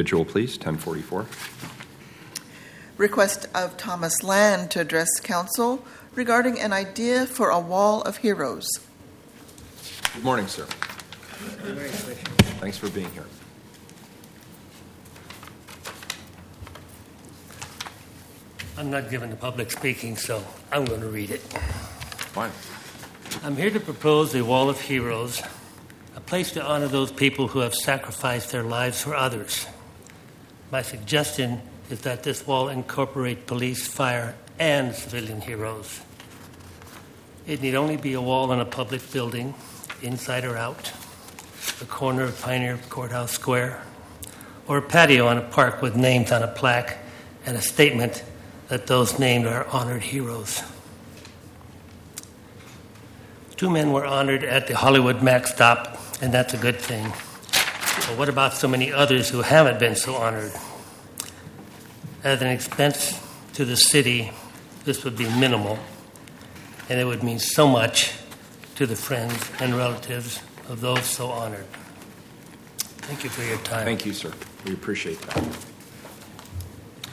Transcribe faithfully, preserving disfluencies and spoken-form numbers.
individual, please, ten forty-four. Request of Thomas Land to address council regarding an idea for a wall of heroes. Good morning, sir. Good morning, Commissioner. Thanks for being here. I'm not given to public speaking, so I'm going to read it. Fine. I'm here to propose a wall of heroes, a place to honor those people who have sacrificed their lives for others. My suggestion is that this wall incorporate police, fire, and civilian heroes. It need only be a wall in a public building, inside or out, the corner of Pioneer Courthouse Square, or a patio in a park with names on a plaque and a statement that those named are honored heroes. Two men were honored at the Hollywood Mac stop, and that's a good thing. But what about so many others who haven't been so honored? As an expense to the city, this would be minimal, and it would mean so much to the friends and relatives of those so honored. Thank you for your time. Thank you, sir. We appreciate that.